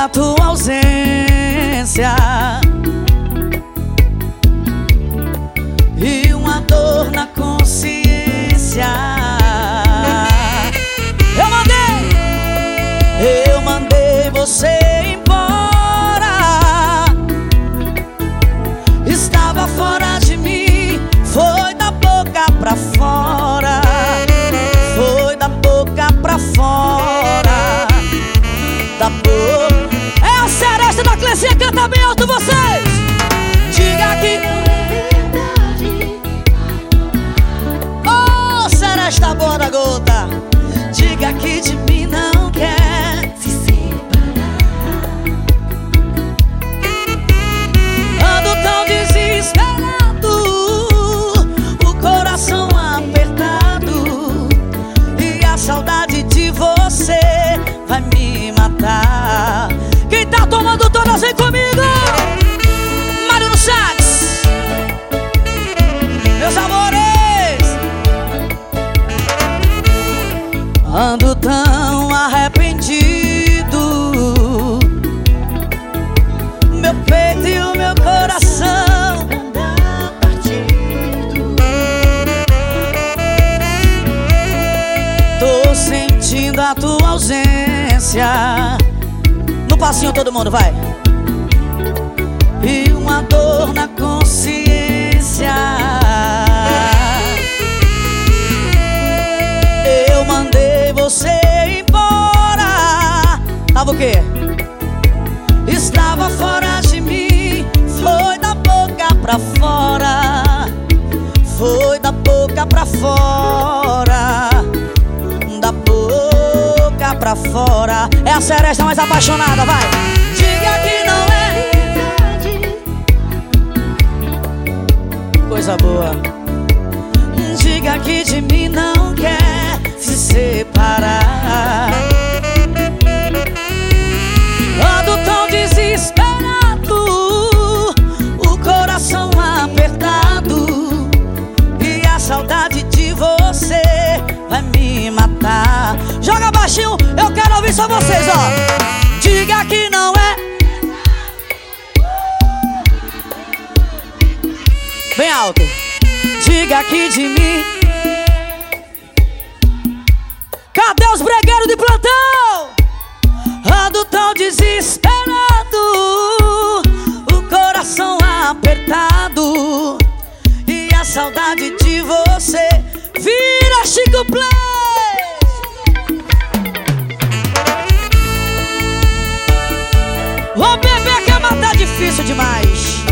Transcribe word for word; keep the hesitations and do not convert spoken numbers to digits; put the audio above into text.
a tua ausência e uma dor na consciência. Eu mandei, eu mandei você embora. Estava fora de mim, foi da boca pra fora. Foi da boca pra fora. Da boca. É a Seresta da Clecinha, canta bem alto vocês. Diga que oh, Seresta boa da gota. Diga que de mim não quer se separar. Ando tão desesperado, o coração apertado, e a saudade de você vai me matar. Quem tá tomando todas, vem comigo. Mário no sax. Meus amores, ando tão arrependido, meu peito e o meu coração andam partido. Tô sentindo a tua ausência. No passinho todo mundo, vai. E uma dor na consciência. Eu mandei você embora. Tava o quê? Estava fora de mim, foi da boca pra fora. Foi da boca pra fora. Da boca pra fora. É a Seresta mais apaixonada, vai. Diga que não é coisa boa. Diga que de mim não quer se separar. Ando tão desesperado, o coração apertado, e a saudade de você vai me matar. Joga baixinho, eu quero ouvir só vocês, ó. Diga que não é. Bem alto. Diga que de mim. Cadê os bregueiros de plantão? Ando tão desesperado, o coração apertado, e a saudade de você. Vira Chico Play. Ô bebê, que matar difícil demais.